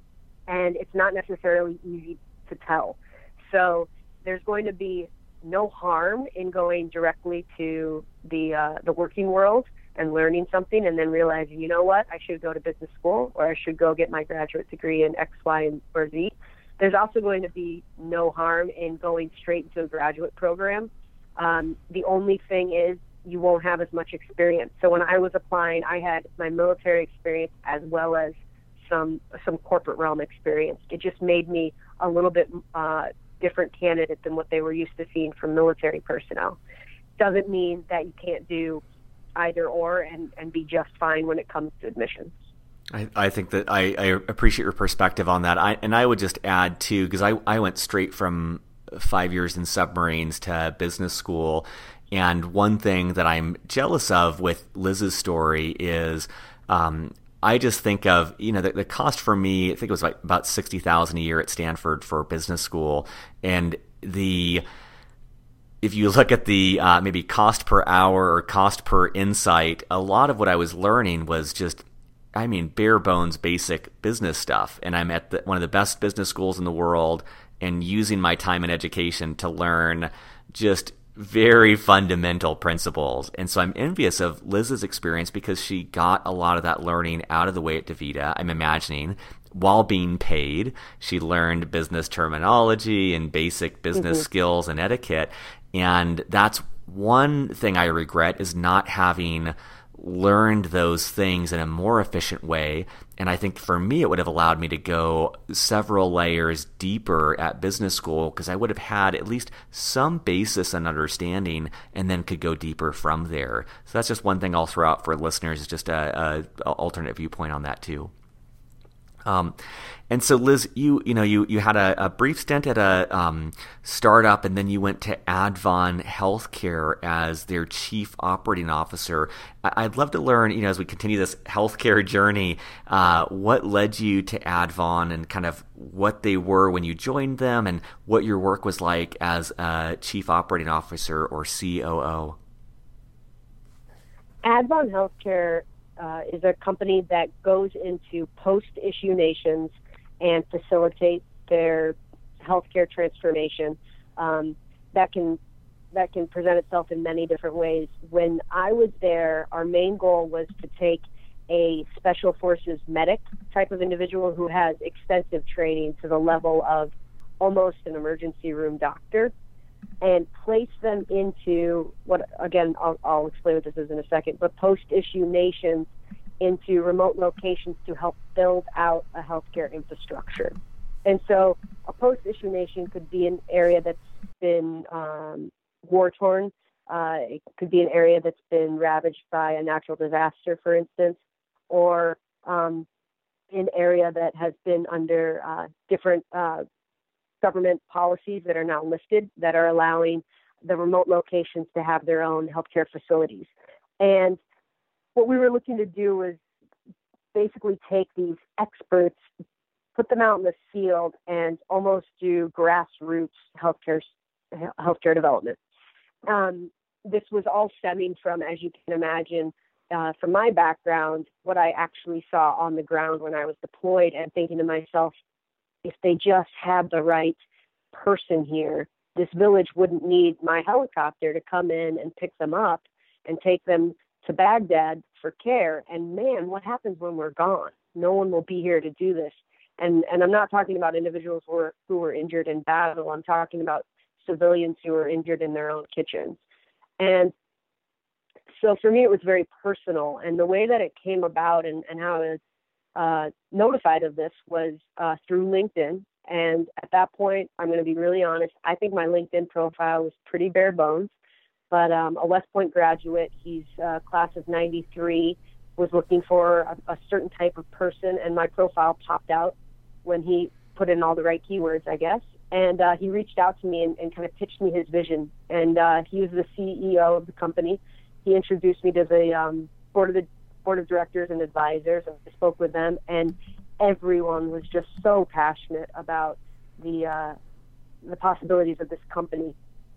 And it's not necessarily easy to tell. So there's going to be no harm in going directly to the uh, the working world and learning something and then realizing, you know what, I should go to business school, or I should go get my graduate degree in X, Y, and or Z. There's also going to be no harm in going straight into a graduate program. Um, the only thing is you won't have as much experience. So when I was applying, I had my military experience as well as some some corporate realm experience. It just made me a little bit uh, different candidate than what they were used to seeing from military personnel. Doesn't mean that you can't do either or and, and be just fine when it comes to admissions. I, I think that I, I appreciate your perspective on that. I, and I would just add too, because I, I went straight from five years in submarines to business school. And one thing that I'm jealous of with Liz's story is um, I just think of, you know, the, the cost for me, I think it was like about sixty thousand dollars a year at Stanford for business school. And the if you look at the uh, maybe cost per hour or cost per insight, a lot of what I was learning was just I mean, bare bones, basic business stuff. And I'm at the, one of the best business schools in the world and using my time in education to learn just very fundamental principles. And so I'm envious of Liz's experience because she got a lot of that learning out of the way at DaVita, I'm imagining, while being paid. She learned business terminology and basic business mm-hmm. skills and etiquette. And that's one thing I regret, is not having learned those things in a more efficient way. And I think for me, it would have allowed me to go several layers deeper at business school, because I would have had at least some basis and understanding and then could go deeper from there. So that's just one thing I'll throw out for listeners, is just a, a, a alternate viewpoint on that too. Um, and so Liz, you you know you you had a, a brief stint at a um, startup, and then you went to Advon Healthcare as their chief operating officer. I, I'd love to learn, you know, as we continue this healthcare journey, uh, what led you to Advon, and kind of what they were when you joined them, and what your work was like as a chief operating officer or C O O. Advon Healthcare Uh, is a company that goes into post-issue nations and facilitates their healthcare transformation. Um, that can that can present itself in many different ways. When I was there, our main goal was to take a special forces medic type of individual who has extensive training to the level of almost an emergency room doctor, and place them into what, again, I'll, I'll explain what this is in a second, but post-issue nations into remote locations to help build out a healthcare infrastructure. And so a post-issue nation could be an area that's been um, war-torn. Uh, it could be an area that's been ravaged by a natural disaster, for instance, or um, an area that has been under uh, different uh, government policies that are now lifted that are allowing the remote locations to have their own healthcare facilities. And what we were looking to do was basically take these experts, put them out in the field, and almost do grassroots healthcare healthcare development. Um, this was all stemming from, as you can imagine, uh, from my background, what I actually saw on the ground when I was deployed, and thinking to myself, if they just had the right person here, this village wouldn't need my helicopter to come in and pick them up and take them to Baghdad for care. And man, what happens when we're gone? No one will be here to do this. And and I'm not talking about individuals who were, who were injured in battle. I'm talking about civilians who were injured in their own kitchens. And so for me, it was very personal. And the way that it came about, and, and how I was Uh, notified of this, was uh, through LinkedIn. And at that point, I'm going to be really honest, I think my LinkedIn profile was pretty bare bones. But um, a West Point graduate, he's uh, class of ninety-three, was looking for a, a certain type of person, and my profile popped out when he put in all the right keywords, I guess. And uh, he reached out to me and, and kind of pitched me his vision. And uh, he was the C E O of the company. He introduced me to the um, board of the board of directors and advisors, and I spoke with them, and everyone was just so passionate about the uh, the possibilities of this company.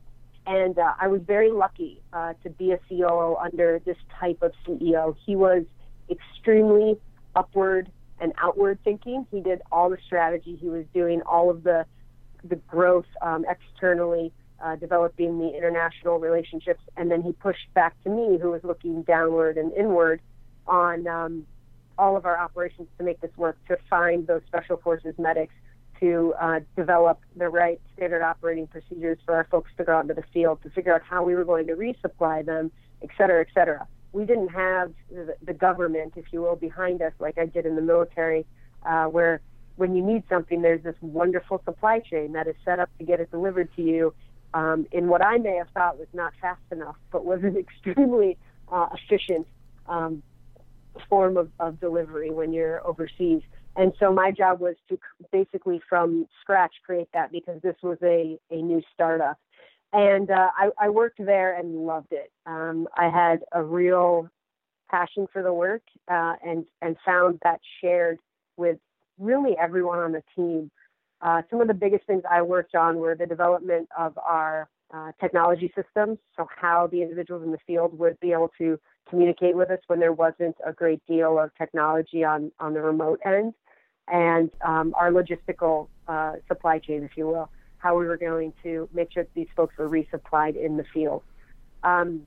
And uh, I was very lucky uh, to be a C O O under this type of C E O. He was extremely upward and outward thinking. He did all the strategy. He was doing all of the the growth um, externally, uh, developing the international relationships, and then he pushed back to me, who was looking downward and inward on um, all of our operations to make this work, to find those special forces medics, to uh, develop the right standard operating procedures for our folks to go out into the field, to figure out how we were going to resupply them, et cetera, et cetera. We didn't have the, the government, if you will, behind us like I did in the military, uh, where when you need something, there's this wonderful supply chain that is set up to get it delivered to you um, in what I may have thought was not fast enough, but was an extremely uh, efficient um form of, of delivery when you're overseas. And so my job was to basically from scratch create that, because this was a, a new startup. And uh, I, I worked there and loved it. Um, I had a real passion for the work uh, and, and found that shared with really everyone on the team. Uh, some of the biggest things I worked on were the development of our uh, technology systems, so how the individuals in the field would be able to communicate with us when there wasn't a great deal of technology on, on the remote end, and um, our logistical uh, supply chain, if you will, how we were going to make sure that these folks were resupplied in the field. Um,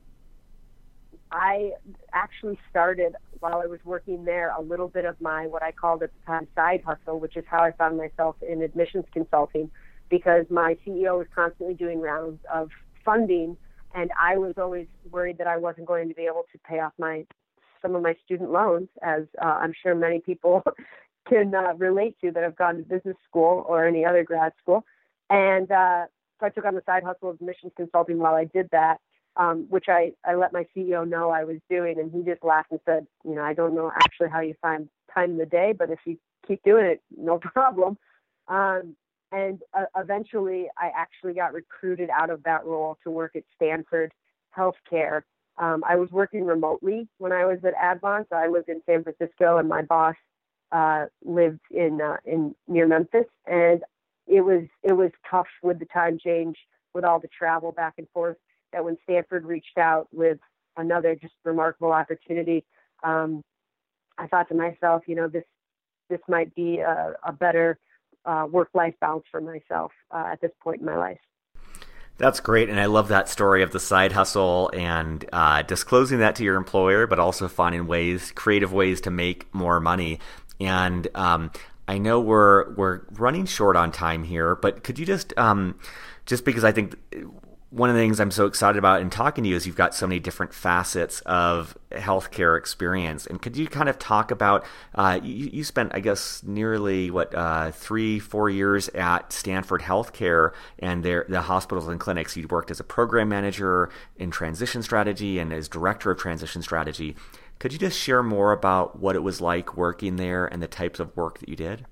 I actually started while I was working there a little bit of my, what I called at the time, side hustle, which is how I found myself in admissions consulting, because my C E O was constantly doing rounds of funding, and I was always worried that I wasn't going to be able to pay off my some of my student loans, as uh, I'm sure many people can uh, relate to that have gone to business school or any other grad school. And uh, so I took on the side hustle of admissions consulting while I did that. Um, which I, I let my C E O know I was doing, and he just laughed and said, you know, I don't know actually how you find time in the day, but if you keep doing it, no problem. Um, and uh, eventually I actually got recruited out of that role to work at Stanford Healthcare. Um, I was working remotely when I was at Advance. I lived in San Francisco, and my boss uh, lived in uh, in near Memphis, and it was it was tough with the time change, with all the travel back and forth, that when Stanford reached out with another just remarkable opportunity, um, I thought to myself, you know, this this might be a, a better uh, work-life balance for myself uh, at this point in my life. That's great, and I love that story of the side hustle and uh, disclosing that to your employer, but also finding ways, creative ways to make more money. And um, I know we're we're running short on time here, but could you just um, just because I think one of the things I'm so excited about in talking to you is you've got so many different facets of healthcare experience. And could you kind of talk about, uh, you, you spent, I guess, nearly, what, uh, three, four years at Stanford Healthcare and their, the hospitals and clinics. You worked as a program manager in transition strategy and as director of transition strategy. Could you just share more about what it was like working there and the types of work that you did?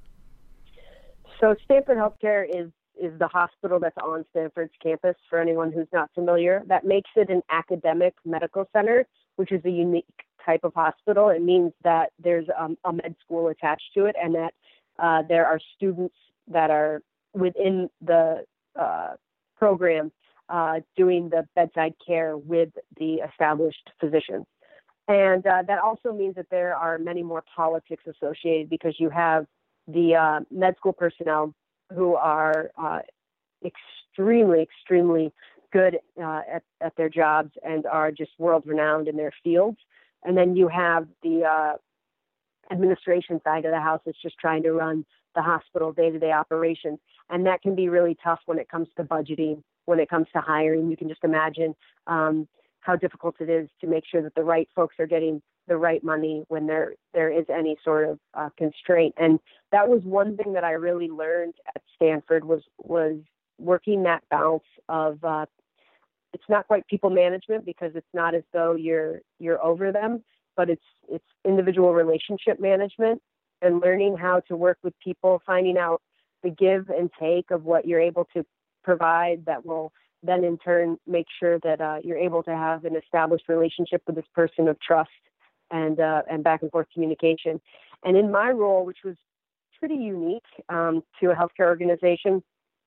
So Stanford Healthcare is is the hospital that's on Stanford's campus, for anyone who's not familiar. That makes it an academic medical center, which is a unique type of hospital. It means that there's um, a med school attached to it, and that uh, there are students that are within the uh, program uh, doing the bedside care with the established physicians. And uh, that also means that there are many more politics associated, because you have the uh, med school personnel who are uh, extremely, extremely good uh, at, at their jobs and are just world-renowned in their fields. And then you have the uh, administration side of the house that's just trying to run the hospital day-to-day operations. And that can be really tough when it comes to budgeting, when it comes to hiring. You can just imagine um, how difficult it is to make sure that the right folks are getting the right money when there there is any sort of uh, constraint. And that was one thing that I really learned at Stanford was was working that balance of uh, it's not quite people management, because it's not as though you're you're over them, but it's it's individual relationship management and learning how to work with people, finding out the give and take of what you're able to provide that will then in turn make sure that uh, you're able to have an established relationship with this person of trust and uh, and back and forth communication. And in my role, which was pretty unique um, to a healthcare organization,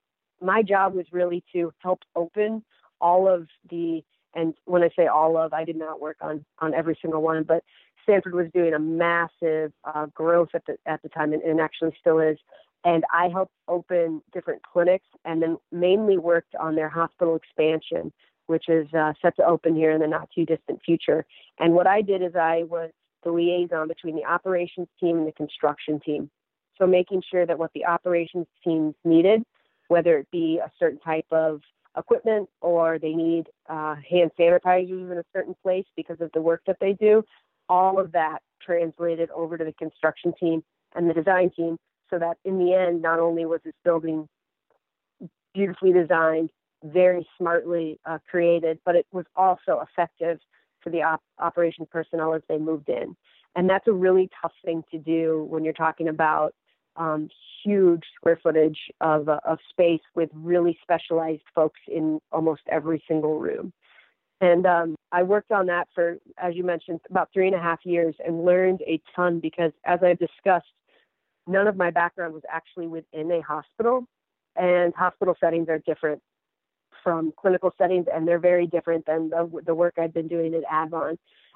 my job was really to help open all of the, and when I say all of, I did not work on, on every single one, but Stanford was doing a massive uh, growth at the at the time, and, and actually still is. And I helped open different clinics, and then mainly worked on their hospital expansion, which is uh, set to open here in the not too distant future. And what I did is I was the liaison between the operations team and the construction team. So making sure that what the operations teams needed, whether it be a certain type of equipment or they need uh, hand sanitizers in a certain place because of the work that they do, all of that translated over to the construction team and the design team, so that in the end, not only was this building beautifully designed, very smartly uh, created, but it was also effective for the op- operations personnel as they moved in. And that's a really tough thing to do when you're talking about um, huge square footage of, uh, of space with really specialized folks in almost every single room. And um, I worked on that for, as you mentioned, about three and a half years and learned a ton, because as I've discussed, none of my background was actually within a hospital, and hospital settings are different from clinical settings, and they're very different than the, the work I've been doing at Advance.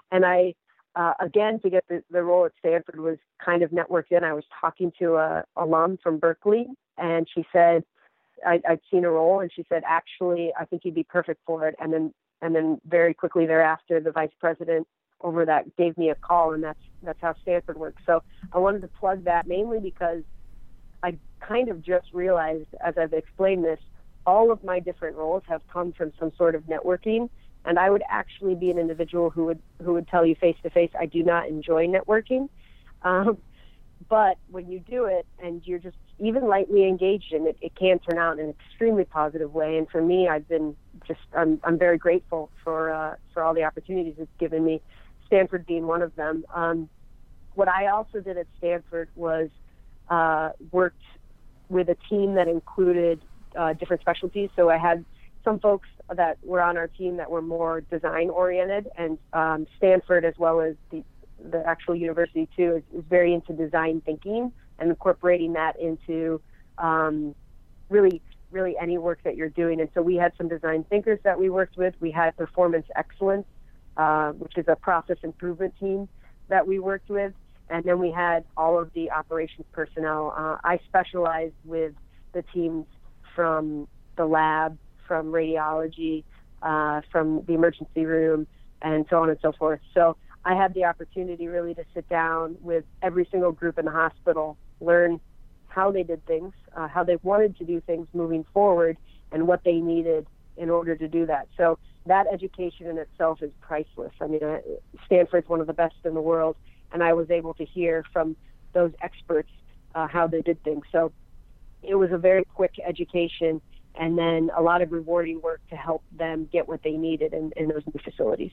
And I, uh, again, to get the, the role at Stanford was kind of networked in. I was talking to a alum from Berkeley, and she said, I, I'd seen a role, and she said, actually, I think you'd be perfect for it. And then, and then very quickly thereafter, the vice president over that gave me a call, and that's that's how Stanford works. So I wanted to plug that mainly because I kind of just realized, as I've explained this, all of my different roles have come from some sort of networking, and I would actually be an individual who would who would tell you face to face, I do not enjoy networking. Um, but when you do it and you're just even lightly engaged in it, it can turn out in an extremely positive way. And for me, I've been just I'm I'm very grateful for uh, for all the opportunities it's given me. Stanford being one of them. Um, what I also did at Stanford was uh, worked with a team that included uh, different specialties. So I had some folks that were on our team that were more design oriented, and um, Stanford, as well as the, the actual university too, is, is very into design thinking and incorporating that into um, really, really any work that you're doing. And so we had some design thinkers that we worked with. We had performance excellence, uh, which is a process improvement team that we worked with. And then we had all of the operations personnel. Uh, I specialized with the teams from the lab, from radiology, uh, from the emergency room, and so on and so forth. So I had the opportunity really to sit down with every single group in the hospital, learn how they did things, uh, how they wanted to do things moving forward, and what they needed in order to do that. So that education in itself is priceless. I mean, uh, Stanford's one of the best in the world, and I was able to hear from those experts uh, how they did things. So it was a very quick education, and then a lot of rewarding work to help them get what they needed in, in those new facilities.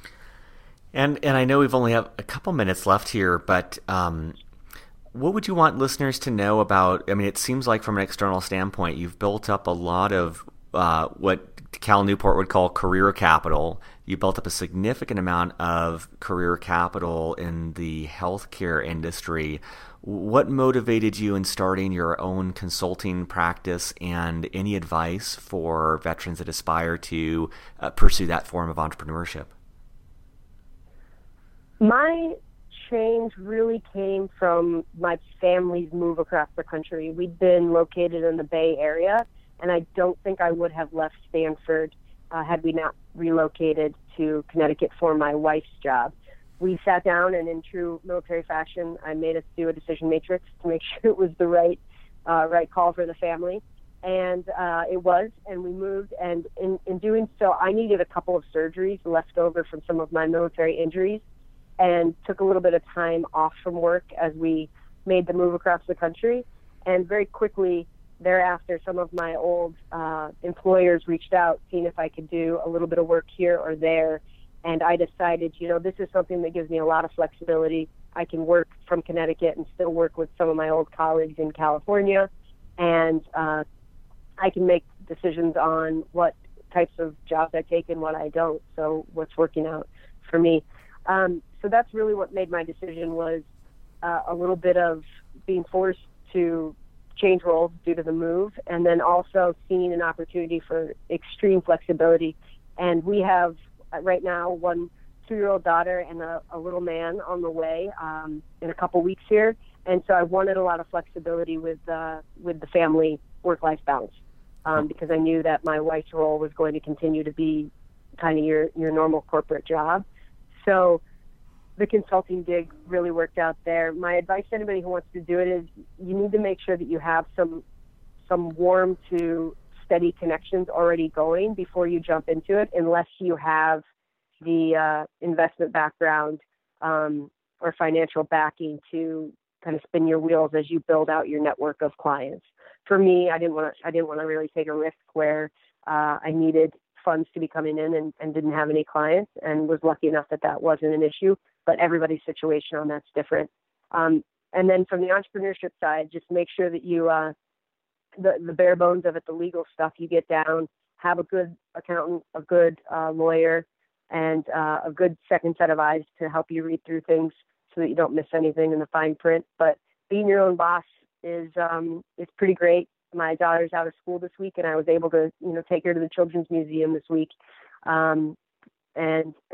And and I know we've only have a couple minutes left here, but um, what would you want listeners to know about? I mean, it seems like from an external standpoint, you've built up a lot of uh, what Cal Newport would call career capital. You built up a significant amount of career capital in the healthcare industry. What motivated you in starting your own consulting practice, and any advice for veterans that aspire to uh, pursue that form of entrepreneurship? My change really came from my family's move across the country. We'd been located in the Bay Area, and I don't think I would have left Stanford uh, had we not relocated to Connecticut for my wife's job. We sat down, and in true military fashion, I made us do a decision matrix to make sure it was the right uh, right call for the family. And uh, it was, and we moved. And in, in doing so, I needed a couple of surgeries left over from some of my military injuries, and took a little bit of time off from work as we made the move across the country. And very quickly thereafter, some of my old uh, employers reached out, seeing if I could do a little bit of work here or there. And I decided, you know, this is something that gives me a lot of flexibility. I can work from Connecticut and still work with some of my old colleagues in California. And uh, I can make decisions on what types of jobs I take and what I don't. So what's working out for me. Um, so that's really what made my decision, was uh, a little bit of being forced to change roles due to the move, and then also seeing an opportunity for extreme flexibility. And we have uh, right now one two-year-old daughter and a, a little man on the way um, in a couple weeks here. And so I wanted a lot of flexibility with uh, with the family work-life balance, um, because I knew that my wife's role was going to continue to be kind of your, your normal corporate job. So the consulting gig really worked out there. My advice to anybody who wants to do it is you need to make sure that you have some some warm to steady connections already going before you jump into it, unless you have the uh, investment background um, or financial backing to kind of spin your wheels as you build out your network of clients. For me, I didn't want to I didn't want to really take a risk where uh, I needed funds to be coming in and, and didn't have any clients, and was lucky enough that that wasn't an issue. But everybody's situation on that's different. Um, and then from the entrepreneurship side, just make sure that you, uh, the, the bare bones of it, the legal stuff, you get down, have a good accountant, a good uh, lawyer, and uh, a good second set of eyes to help you read through things so that you don't miss anything in the fine print. But being your own boss is um, is pretty great. My daughter's out of school this week, and I was able to, you know, take her to the Children's Museum this week, um, and and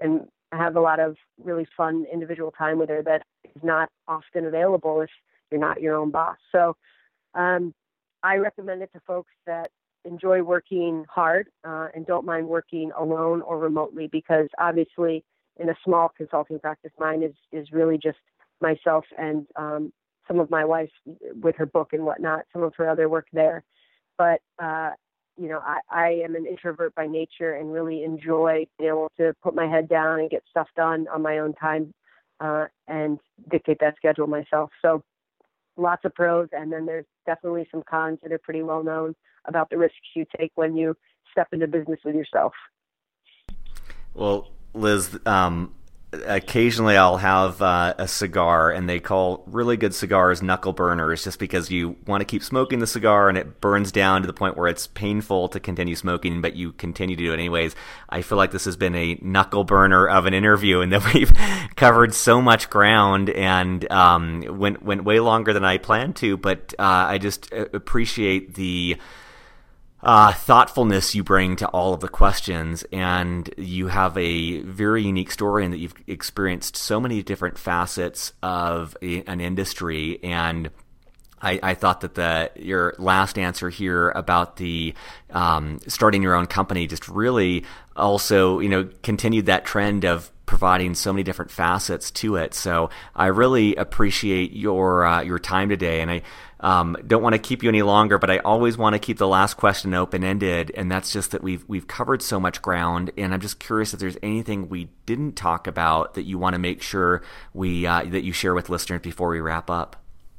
I have a lot of really fun individual time with her that is not often available if you're not your own boss. So um, I recommend it to folks that enjoy working hard uh, and don't mind working alone or remotely, because obviously in a small consulting practice, mine is, is really just myself and um, some of my wife with her book and whatnot, some of her other work there. But, uh, you know, I, I am an introvert by nature and really enjoy being able to put my head down and get stuff done on my own time uh, and dictate that schedule myself. So lots of pros. And then there's definitely some cons that are pretty well known about the risks you take when you step into business with yourself. Well, Liz, um, occasionally I'll have uh, a cigar, and they call really good cigars knuckle burners, just because you want to keep smoking the cigar and it burns down to the point where it's painful to continue smoking, but you continue to do it anyways. I feel like this has been a knuckle burner of an interview, and that we've covered so much ground and um, went went way longer than I planned to. But uh, I just appreciate the Uh, thoughtfulness you bring to all of the questions, and you have a very unique story in that you've experienced so many different facets of a, an industry. And I, I thought that the your last answer here about the um, starting your own company just really also, you know, continued that trend of providing so many different facets to it. So I really appreciate your uh, your time today, and I um, don't want to keep you any longer, but I always want to keep the last question open-ended, and that's just that we've we've covered so much ground, and I'm just curious if there's anything we didn't talk about that you want to make sure we uh, that you share with listeners before we wrap up.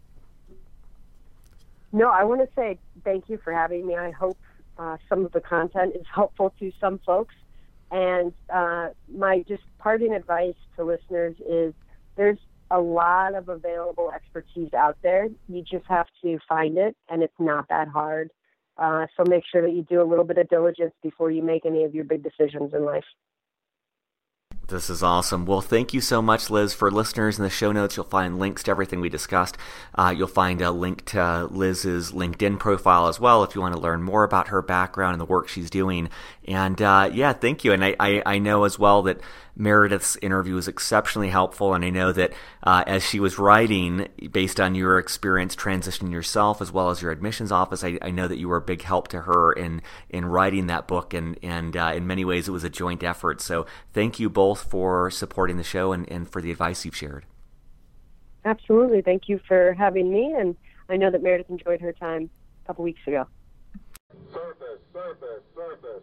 No, I want to say thank you for having me. I hope uh, some of the content is helpful to some folks. And uh, my just parting advice to listeners is there's a lot of available expertise out there. You just have to find it, and it's not that hard. Uh, so make sure that you do a little bit of diligence before you make any of your big decisions in life. This is awesome. Well, thank you so much, Liz. For listeners, in the show notes, you'll find links to everything we discussed. Uh, you'll find a link to Liz's LinkedIn profile as well if you want to learn more about her background and the work she's doing. And uh, yeah, thank you. And I, I, I know as well that Meredith's interview was exceptionally helpful, and I know that uh, as she was writing, based on your experience transitioning yourself as well as your admissions office, I, I know that you were a big help to her in in writing that book, and, and uh, in many ways it was a joint effort. So thank you both for supporting the show and, and for the advice you've shared. Absolutely. Thank you for having me, and I know that Meredith enjoyed her time a couple weeks ago. Surface, surface, surface.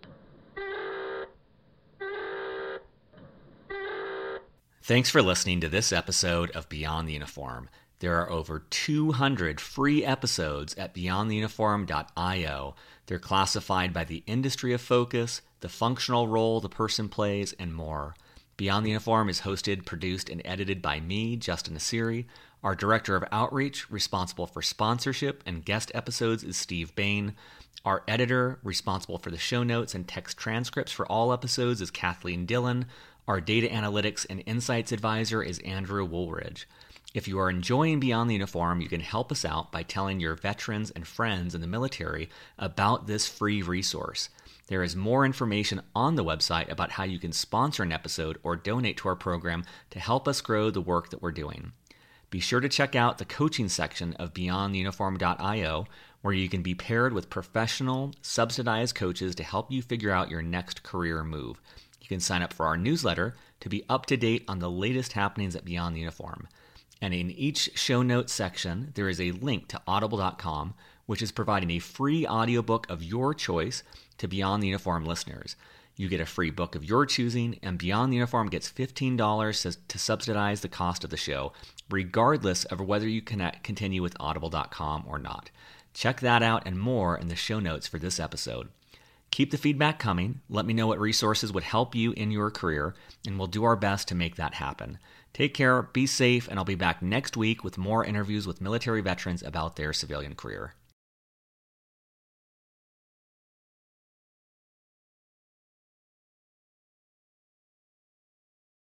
Thanks for listening to this episode of Beyond the Uniform. There are over two hundred free episodes at beyond the uniform dot io. They're classified by the industry of focus, the functional role the person plays, and more. Beyond the Uniform is hosted, produced, and edited by me, Justin Nassiri. Our Director of Outreach, responsible for sponsorship and guest episodes, is Steve Bain. Our editor, responsible for the show notes and text transcripts for all episodes, is Kathleen Dillon. Our data analytics and insights advisor is Andrew Woolridge. If you are enjoying Beyond the Uniform, you can help us out by telling your veterans and friends in the military about this free resource. There is more information on the website about how you can sponsor an episode or donate to our program to help us grow the work that we're doing. Be sure to check out the coaching section of beyond the uniform dot io, where you can be paired with professional, subsidized coaches to help you figure out your next career move. You can sign up for our newsletter to be up to date on the latest happenings at Beyond the Uniform. And in each show notes section, there is a link to audible dot com, which is providing a free audiobook of your choice to Beyond the Uniform listeners. You get a free book of your choosing, and Beyond the Uniform gets fifteen dollars to, to subsidize the cost of the show, regardless of whether you connect, continue with audible dot com or not. Check that out and more in the show notes for this episode. Keep the feedback coming. Let me know what resources would help you in your career, and we'll do our best to make that happen. Take care, be safe, and I'll be back next week with more interviews with military veterans about their civilian career.